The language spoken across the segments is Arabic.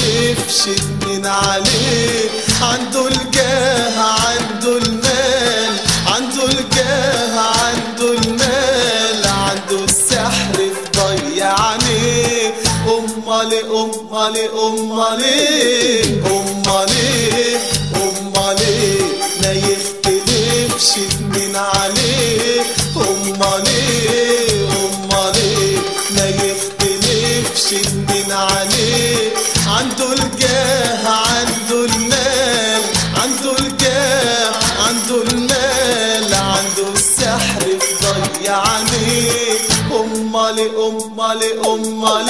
يختلفش اتنين عليه. عنده الجاه عنده المال، عنده الجاه عنده المال، عنده السحر في ضيع عينيه. امال امال امال امال امال ما يختلفش اتنين عليه. امال امال ما يختلفش اتنين عليه. عنده الجاه عنده المال، عنده الجاه عنده المال، عنده السحر في ضيع عينيه. امال امال امال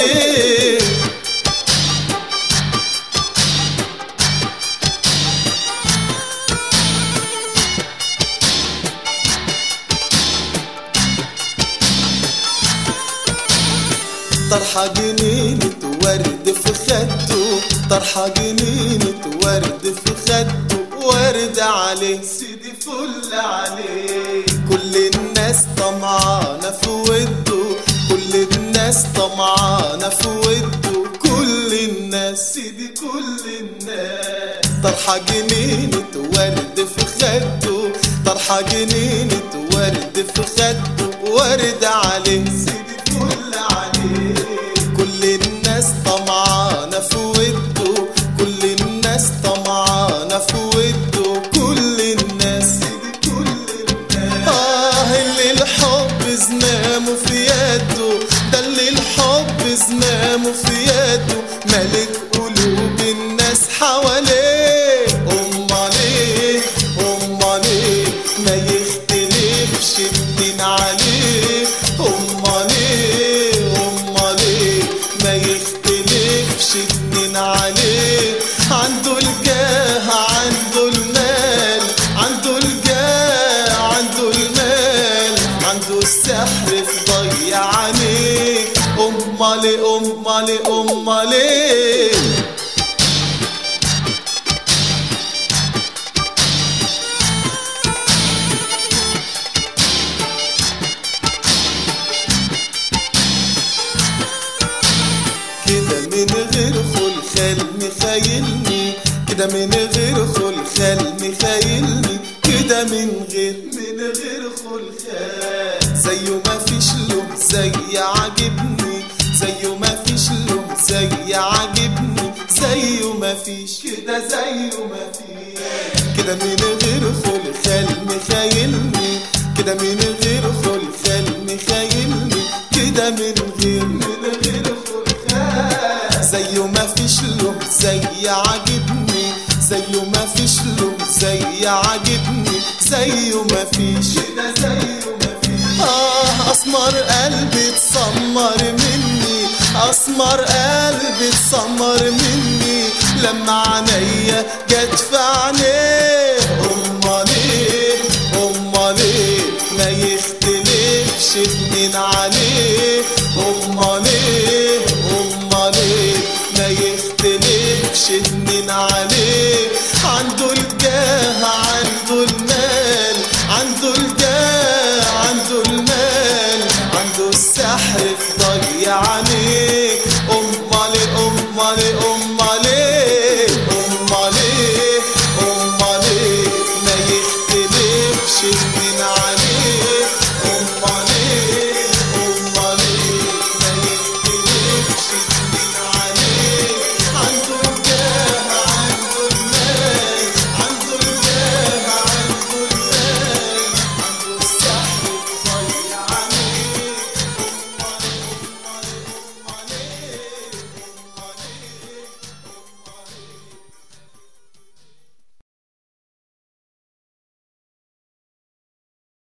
طرحة جنينة ورد في خده، طرحة جنينة ورد في خده، ورد عليه سيدي فل عليه. كل الناس طمعانة في وده، كل الناس طمعانة في وده، كل الناس سيدي كل الناس. طرحة جنينة ورد في خده، طرحة جنينة ورد في خده، ورد عليه سيدي فل عليه. كل الناس طمعانة في وده، كل الناس طمعانة في وده، كل الناس سيدي كل الناس. اللي الحب زمامه في يده، ده اللي الحب زمامه في يده، ملك قلوب الناس حواليه. امال امال ما يختلفش اتنين عليه. امال امال ما يختلفش اتنين عليه. عنده الجاه عنده المال، عنده الجاه عنده المال، عنده السحر في ضيع عينيه. امال امال امال كده من غير خلخال مخايلني، كده من غير خلخال مخايلني، كده من غير خلخال. زيه ما فيش له زي عاجبني، زيه ما فيش له زي عاجبني، زيه ما فيش كده زيه ما فيش. كده من غير خلخال مخايلني، كده من غير خلخال مخايلني، كده من غير زيه ما فيش له زي عاجبني، زيه ما فيش له زي عاجبني، زيه ما فيش كده زيه ما فيش. اسمر قلبي اتسمر مني، اسمر قلبي اتسمر مني، لما عينيا جت في عينيه. امال امال ما يختلفش اتنين عليه. امال امال ما يختلفش اتنين